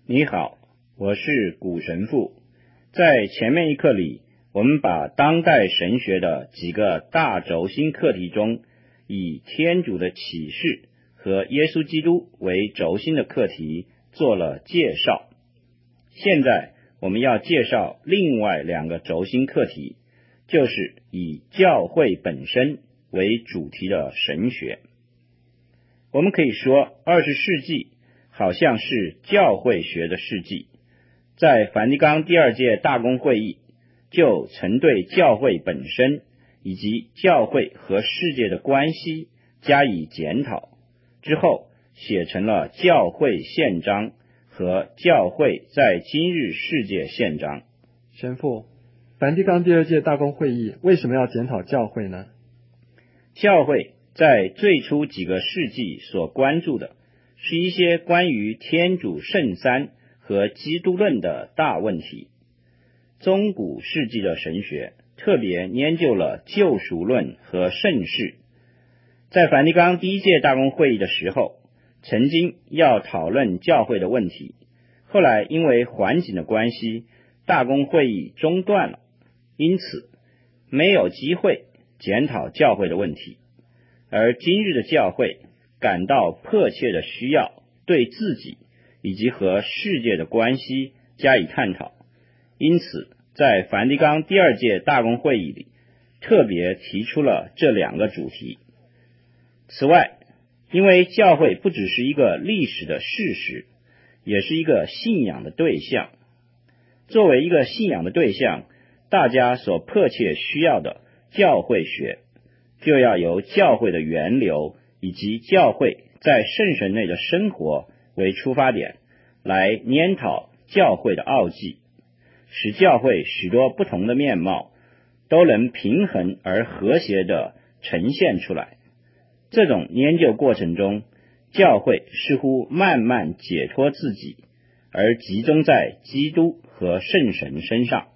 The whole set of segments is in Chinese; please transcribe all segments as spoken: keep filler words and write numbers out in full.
你好，我是古神父。在前面一课里，我们把当代神学的几个大轴心课题中，以天主的启示和耶稣基督为轴心的课题做了介绍。现在我们要介绍另外两个轴心课题，就是以教会本身为主题的神学。我们可以说，二十世纪好像是教会学的世纪。在梵蒂冈第二届大公会议就曾对教会本身以及教会和世界的关系加以检讨，之后写成了教会宪章和教会在今日世界宪章。 神父，梵蒂冈第二届大公会议为什么要检讨教会呢？ 教会在最初几个世纪所关注的是一些关于天主圣三和基督论的大问题。中古世纪的神学特别研究了救赎论和圣事。在梵蒂冈第一届大公会议的时候，曾经要讨论教会的问题，后来因为环境的关系，大公会议中断了，因此没有机会检讨教会的问题。而今日的教会感到迫切的需要对自己以及和世界的关系加以探讨，因此在梵蒂冈第二届大公会议里特别提出了这两个主题。此外，因为教会不只是一个历史的事实，也是一个信仰的对象。作为一个信仰的对象，大家所迫切需要的教会学就要由教会的源流以及教会在圣神内的生活为出发点，来研讨教会的奥迹，使教会许多不同的面貌都能平衡而和谐地呈现出来。这种研究过程中，教会似乎慢慢解脱自己，而集中在基督和圣神身上。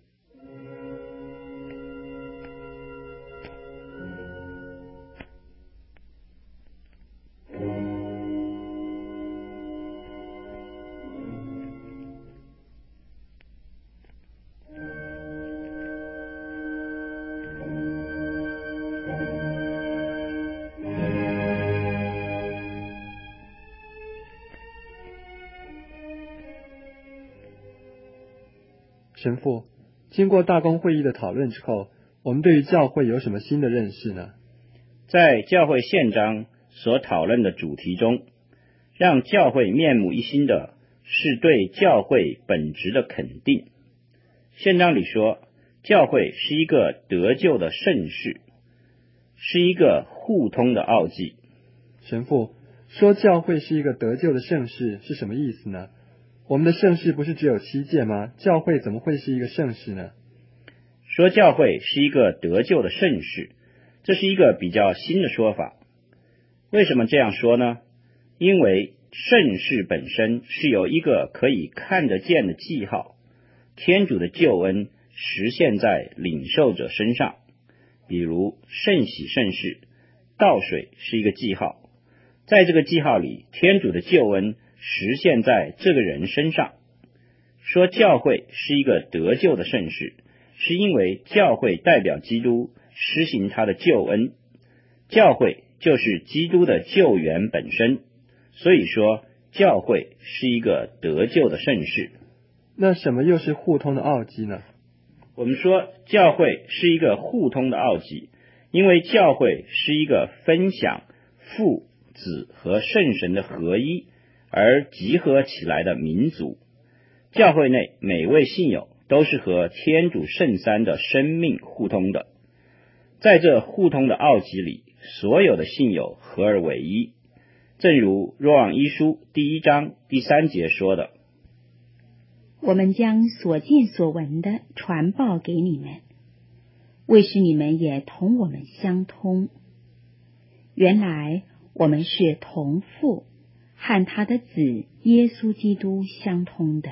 神父，经过大公会议的讨论之后，我们对于教会有什么新的认识呢？ 在教会宪章所讨论的主题中，让教会面目一新的是对教会本质的肯定。宪章里说，教会是一个得救的圣事，是一个互通的奥迹。 神父，说教会是一个得救的圣事是什么意思呢？我们的圣事不是只有七届吗？教会怎么会是一个圣事呢？ 说教会是一个得救的圣事，这是一个比较新的说法。为什么这样说呢？因为圣事本身是由一个可以看得见的记号，天主的救恩实现在领受者身上。比如圣洗圣事，倒水是一个记号，在这个记号里，天主的救恩实现在这个人身上。说教会是一个得救的圣事，是因为教会代表基督施行他的救恩，教会就是基督的救援本身，所以说教会是一个得救的圣事。 那什么又是互通的奥迹呢？ 我们说教会是一个互通的奥迹，因为教会是一个分享父子和圣神的合一而集合起来的民族。教会内每位信友都是和天主圣三的生命互通的，在这互通的奥迹里，所有的信友合而为一。正如若望一书第一章第三节说的， 我们将所见所闻的传报给你们，为使你们也同我们相通。原来我们是同父，和他的子耶稣基督相通的。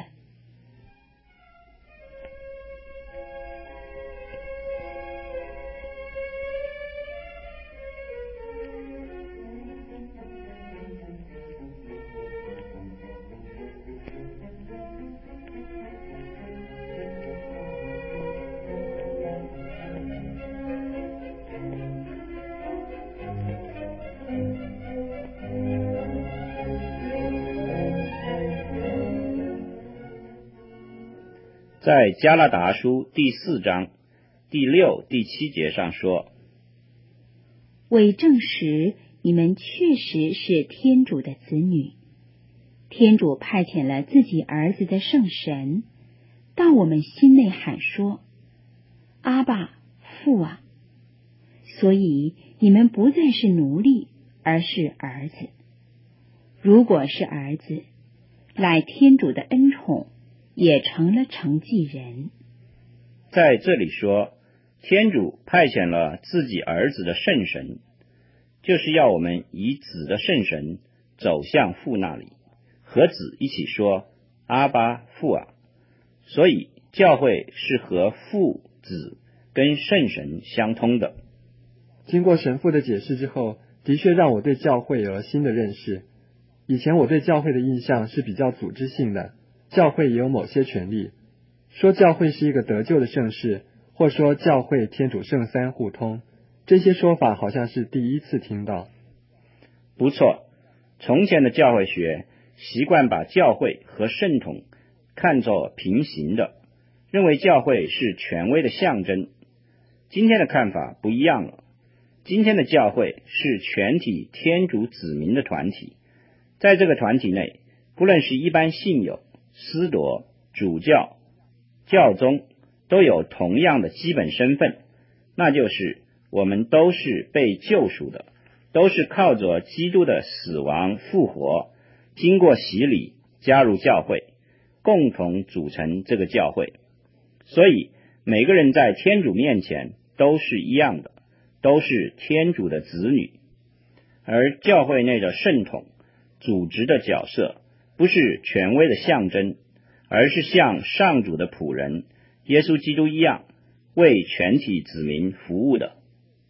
在加拉达书第四章第六、第七节上说， 为证实你们确实是天主的子女，天主派遣了自己儿子的圣神到我们心内喊说，阿爸，父啊！所以你们不再是奴隶，而是儿子。如果是儿子，乃天主的恩宠，也成了承继人。 在这里说，天主派遣了自己儿子的圣神，就是要我们以子的圣神走向父那里，和子一起说，阿爸，父啊！所以教会是和父、子跟圣神相通的。 经过神父的解释之后，的确让我对教会有了新的认识。以前我对教会的印象是比较组织性的，教会也有某些权利，说教会是一个得救的圣事，或说教会天主圣三互通，这些说法好像是第一次听到。 不错，从前的教会学习惯把教会和圣统看作平行的，认为教会是权威的象征。今天的看法不一样了，今天的教会是全体天主子民的团体，在这个团体内，不论是一般信友、司铎、主教、教宗，都有同样的基本身份，那就是我们都是被救赎的，都是靠着基督的死亡复活，经过洗礼加入教会，共同组成这个教会。所以每个人在天主面前都是一样的，都是天主的子女。而教会内的圣统组织的角色不是权威的象征，而是像上主的仆人耶稣基督一样，为全体子民服务的。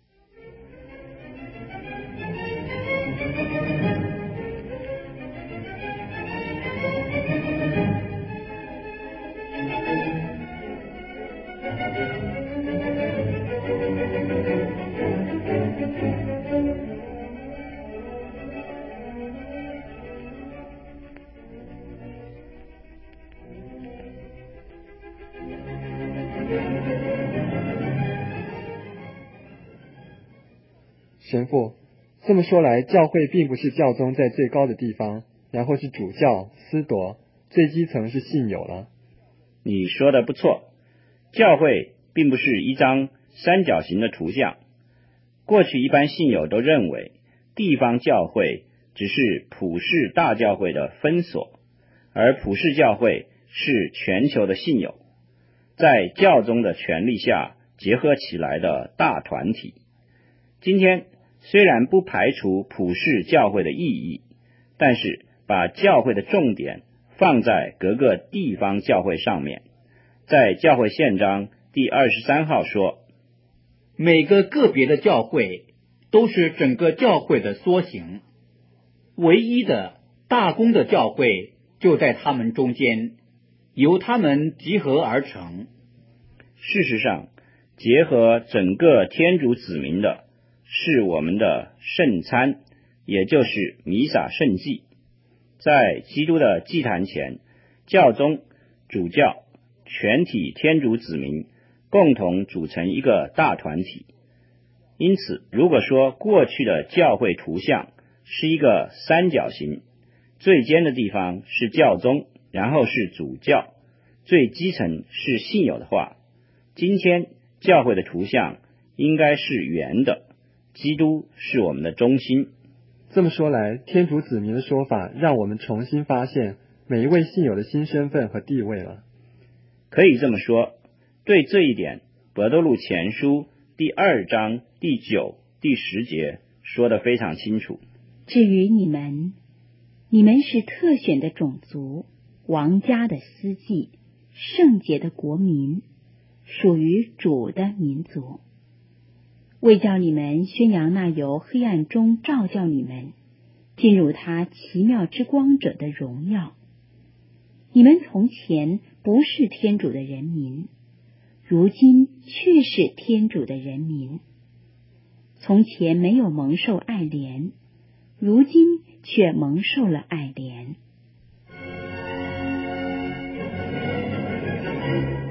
神父，这么说来，教会并不是教宗在最高的地方，然后是主教、司铎，最基层是信友了。 你说的不错，教会并不是一张三角形的图像。过去一般信友都认为，地方教会只是普世大教会的分所，而普世教会是全球的信友，在教宗的权力下结合起来的大团体。今天虽然不排除普世教会的意义，但是把教会的重点放在各个地方教会上面。在教会宪章第二十三号说， 每个个别的教会都是整个教会的缩形，唯一的大公的教会就在他们中间，由他们集合而成。 事实上，结合整个天主子民的是我们的圣餐，也就是弥撒圣祭。在基督的祭坛前，教宗、主教、全体天主子民共同组成一个大团体。因此，如果说过去的教会图像是一个三角形，最尖的地方是教宗，然后是主教，最基层是信友的话，今天教会的图像应该是圆的，基督是我们的中心。 这么说来，天主子民的说法让我们重新发现每一位信友的新身份和地位了。 可以这么说，对这一点，伯多禄前书第二章第九、第十节说得非常清楚。 至于你们，你们是特选的种族，王家的司祭，圣洁的国民，属于主的民族，为叫你们宣扬那由黑暗中照叫你们进入他奇妙之光者的荣耀。你们从前不是天主的人民，如今却是天主的人民。从前没有蒙受爱怜，如今却蒙受了爱怜。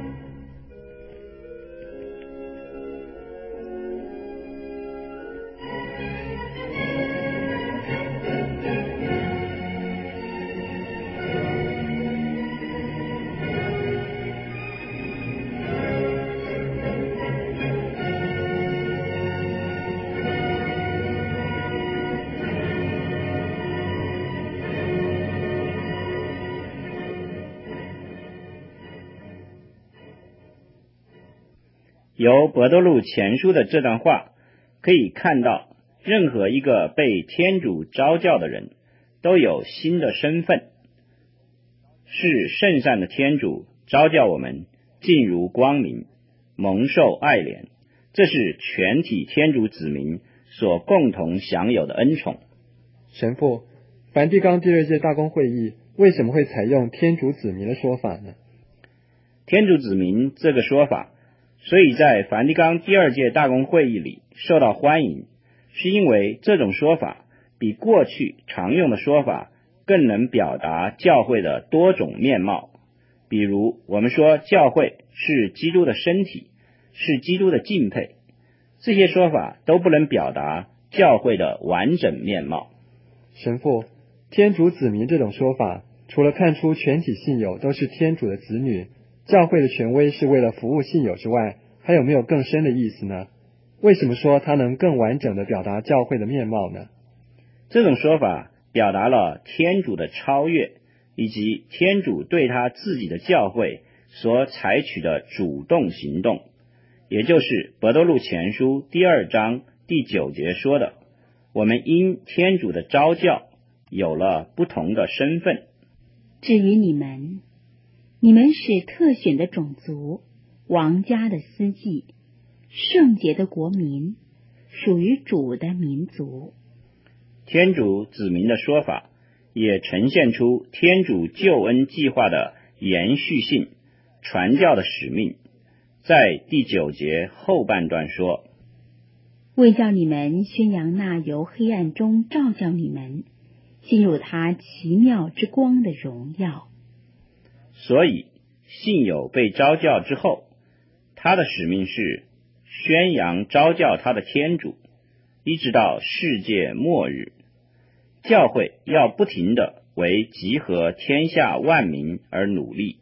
由伯多禄前书的这段话可以看到，任何一个被天主召叫的人都有新的身份，是圣善的天主召叫我们进入光明，蒙受爱怜，这是全体天主子民所共同享有的恩宠。 神父，梵蒂冈第二届大公会议为什么会采用天主子民的说法呢？ 天主子民这个说法，所以在梵蒂冈第二届大公会议里受到欢迎，是因为这种说法比过去常用的说法更能表达教会的多种面貌。比如我们说教会是基督的身体，是基督的敬佩，这些说法都不能表达教会的完整面貌。 神父，天主子民这种说法，除了看出全体信友都是天主的子女，教会的权威是为了服务信友之外，还有没有更深的意思呢？为什么说它能更完整的表达教会的面貌呢？ 这种说法表达了天主的超越，以及天主对他自己的教会所采取的主动行动，也就是伯多禄前书第二章第九节说的，我们因天主的召叫有了不同的身份。 至于你们，你们是特选的种族，王家的司祭，圣洁的国民，属于主的民族。 天主子民的说法也呈现出天主救恩计划的延续性，传教的使命。在第九节后半段说， 为叫你们宣扬那由黑暗中照叫你们进入他奇妙之光的荣耀。 所以信友被召教之后，他的使命是宣扬召教他的天主，一直到世界末日。教会要不停地为集合天下万民而努力。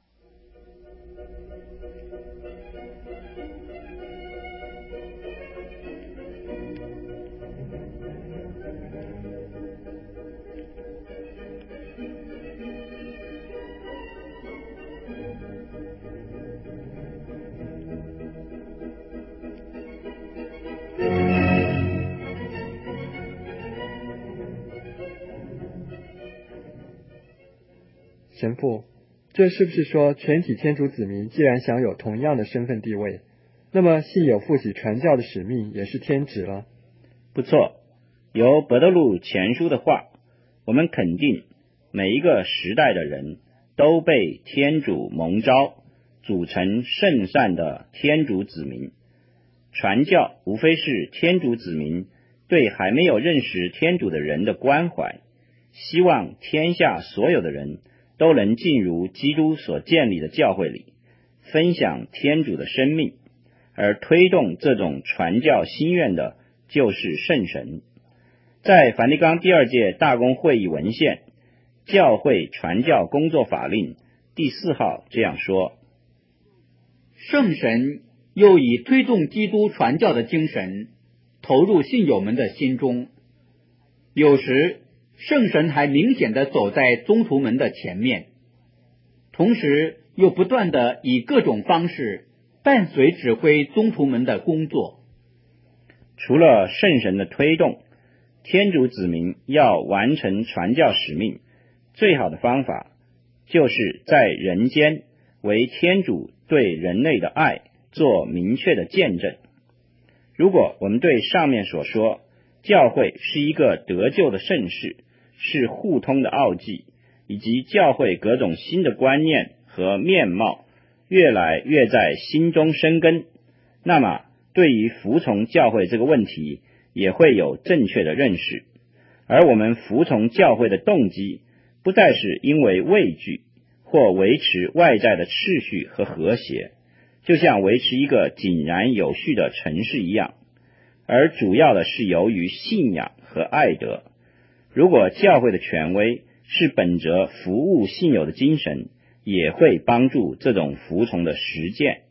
神父，这是不是说全体天主子民既然享有同样的身份地位，那么信友负起传教的使命也是天职了？ 不错，由伯多禄前书的话，我们肯定每一个时代的人都被天主蒙召，组成圣善的天主子民。传教无非是天主子民对还没有认识天主的人的关怀，希望天下所有的人都能进入基督所建立的教会里，分享天主的生命，而推动这种传教心愿的就是圣神。在梵蒂冈第二届大公会议文献《教会传教工作法令》第四号这样说： 圣神又以推动基督传教的精神投入信友们的心中，有时圣神还明显地走在宗徒们的前面，同时又不断地以各种方式伴随指挥宗徒们的工作。 除了圣神的推动，天主子民要完成传教使命，最好的方法就是在人间为天主对人类的爱做明确的见证。如果我们对上面所说，教会是一个得救的圣事，是互通的奥迹，以及教会各种新的观念和面貌越来越在心中生根，那么对于服从教会这个问题也会有正确的认识。而我们服从教会的动机不再是因为畏惧或维持外在的秩序和和谐，就像维持一个井然有序的城市一样，而主要的是由于信仰和爱德。如果教会的权威是本着服务信友的精神，也会帮助这种服从的实践。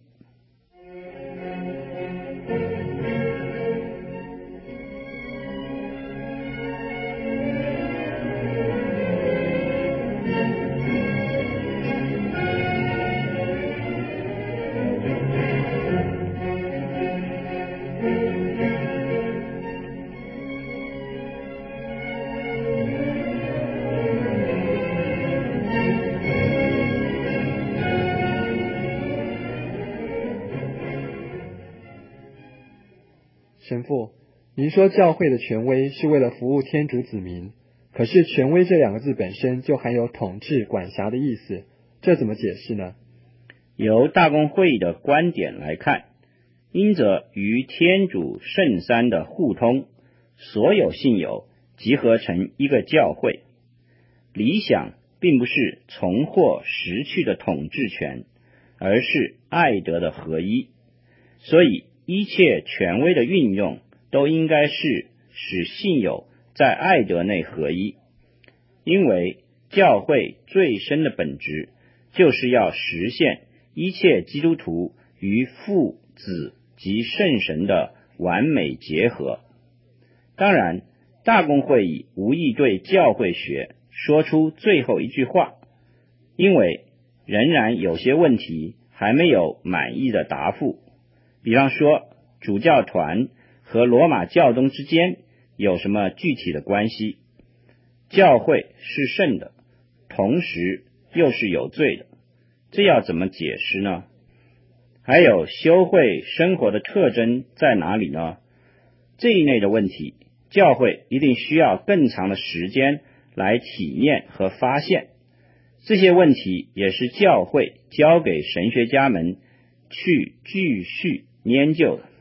神父，您说教会的权威是为了服务天主子民，可是权威这两个字本身就含有统治、管辖的意思，这怎么解释呢？ 由大公会议的观点来看，因着与天主圣三的互通，所有信友集合成一个教会。理想并不是重获失去的统治权，而是爱德的合一。所以一切权威的运用都应该是使信友在爱德内合一，因为教会最深的本质就是要实现一切基督徒与父、子及圣神的完美结合。当然，大公会议无意对教会学说出最后一句话，因为仍然有些问题还没有满意的答复。比方说，主教团和罗马教宗之间有什么具体的关系？教会是圣的，同时又是有罪的，这要怎么解释呢？还有修会生活的特征在哪里呢？这一类的问题，教会一定需要更长的时间来体验和发现。这些问题也是教会交给神学家们去继续研究的。